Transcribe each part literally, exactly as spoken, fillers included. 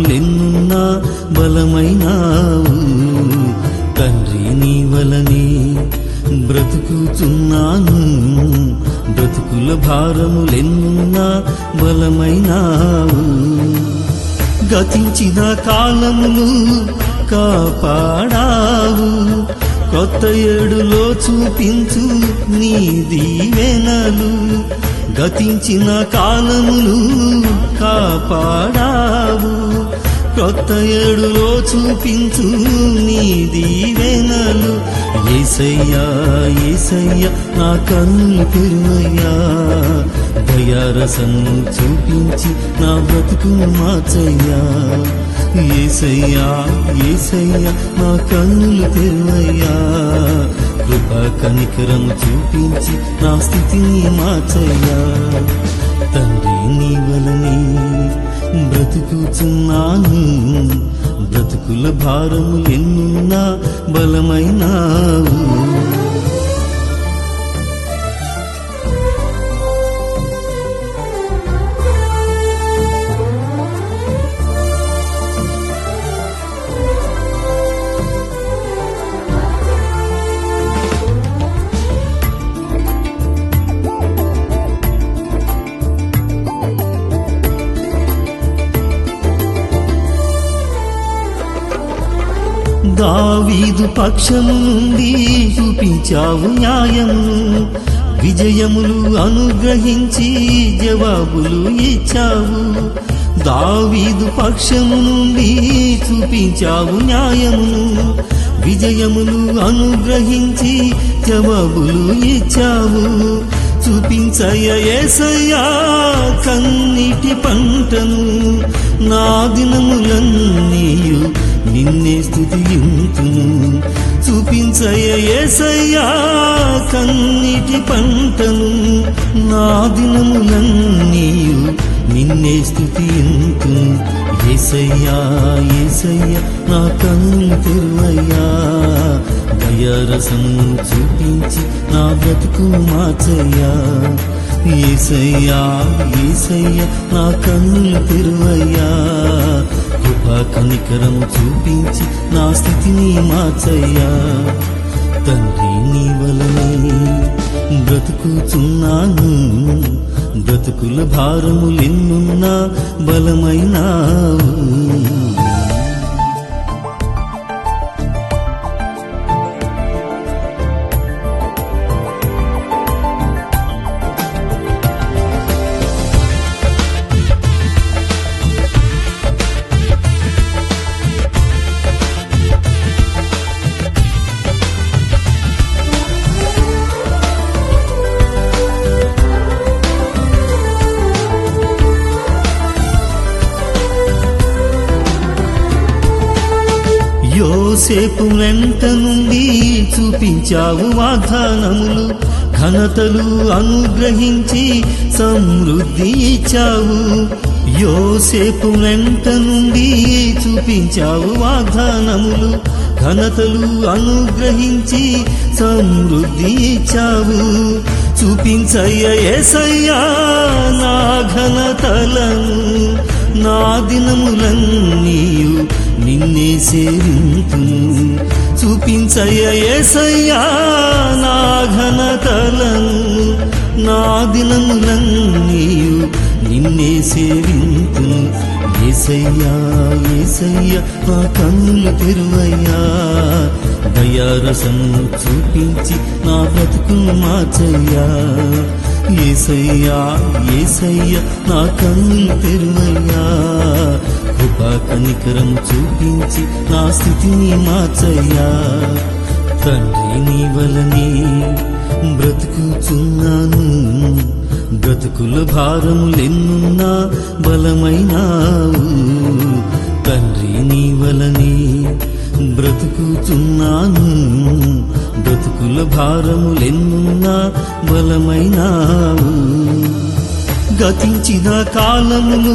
భారములెన్నున్నా బలమైనావు. తండ్రి నీ వలనే బ్రతుకుతున్నాను, బ్రతుకుల భారములెన్నున్నా బలమైనావు. గతించిన కాలమును కాపాడావు, కొత్త ఏడులో చూపించు నీ దీవెనలు. గతించిన కాలమును కాపాడావు, కొత్త ఏడులో చూపించు నీ దీవెనలు. యేసయ్యా యేసయ్యా నా కన్నులు తెరువయ్యా, దయారసము చూపించి నా బ్రతుకును మార్చయ్యా. యేసయ్యా యేసయ్యా నా కన్నులు తెరువయ్యా, కృపా కనికరము చూపించి నా స్థితిని మార్చయ్యా. తండ్రి నీ వలనే బ్రతుకుచున్నాను, బ్రతుకుల భారములెన్నున్నా బలమైనావు. దావీదు పక్షము నుండి చూపించావు న్యాయమును, విజయములు అనుగ్రహించి జవాబులు ఇచ్చావు. దావీదు పక్షము నుండి చూపించావు న్యాయమును, విజయములు అనుగ్రహించి జవాబులు ఇచ్చావు. చూపించయ్య యేసయ్యా కన్నీటి పంటను, నా దినములన్నీయు నిన్నే స్తుతింతును. చూపించయ్య యేసయ్యా కన్నీటి పంటను, నా దినములన్నీయు నిన్నే స్తుతింతును. యేసయ్యా యేసయ్యా నా కన్నులు తెరువయ్యా, దయారసము చూపించి నా బ్రతుకు మార్చయ్యా. యేసయ్యా యేసయ్యా నా కన్నులు తెరువయ్యా, కృపా కనికరము చూపించి నా స్థితిని మార్చయ్యా. తండ్రి నీ వలనే బ్రతుకుచున్నాను, బ్రతుకుల భారములెన్నున్నా బలమైనావు. యోసేపు వెంట నుండి చూపించావు వాగ్దానములు, ఘనతలు అనుగ్రహించి సమృద్ధి ఇచ్చావు. యోసేపు వెంట నుండి చూపించావు వాగ్దానములు, ఘనతలు అనుగ్రహించి సమృద్ధి ఇచ్చావు. చూపించయ్య యేసయ్యా నా ఘనతలను, నా దినములన్నీయు నిన్నే సేవింతును. చూపించయ్య యేసయ్యా నా ఘనతలను, నా దినములన్నీయు నిన్నే సేవింతును. యేసయ్యా యేసయ్యా నా కన్నులు తెరువయ్యా, దయారసము చూపించి నా బ్రతుకును మార్చయ్యా. యేసయ్యా యేసయ్యా నా కన్నులు తెరువయ్యా, కృపా కనికరము చూపించి నా స్థితిని మార్చయ్యా. తండ్రి నీ వలనే బ్రతుకుచున్నాను, బ్రతుకుల భారములెన్నున్నా బలమైనావు. తండ్రి నీ వలనే బ్రతుకుచున్నాను, బ్రతుకుల భారములెన్నున్నా బలమైనావు. గతించిన కాలమును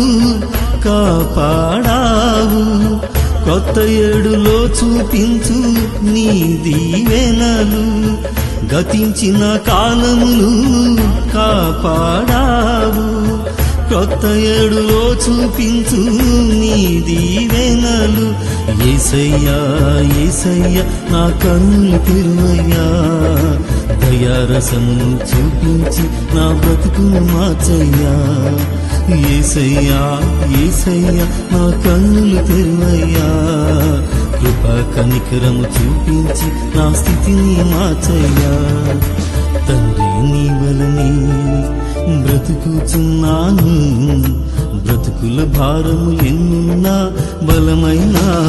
కాపాడావు, కొత్త ఏడులో చూపించు నీ దీవెనలు. గతించిన కాలమును కాపాడావు, కొత్త ఏడులో చూపించు నీ దీవెనలు. యేసయ్యా యేసయ్యా నా కన్నులు తెరువయ్యా, దయారసమును చూపించి నా బ్రతుకును మార్చయ్యా. యేసయ్యా యేసయ్యా నా కన్నులు తెరువయ్యా, కృపా కనికరము చూపించి నా స్థితిని మార్చయ్యా. తండ్రి నీ వలనే బ్రతుకుచున్నాను, బ్రతుకుల భారము ఎన్నున్నా బలమైన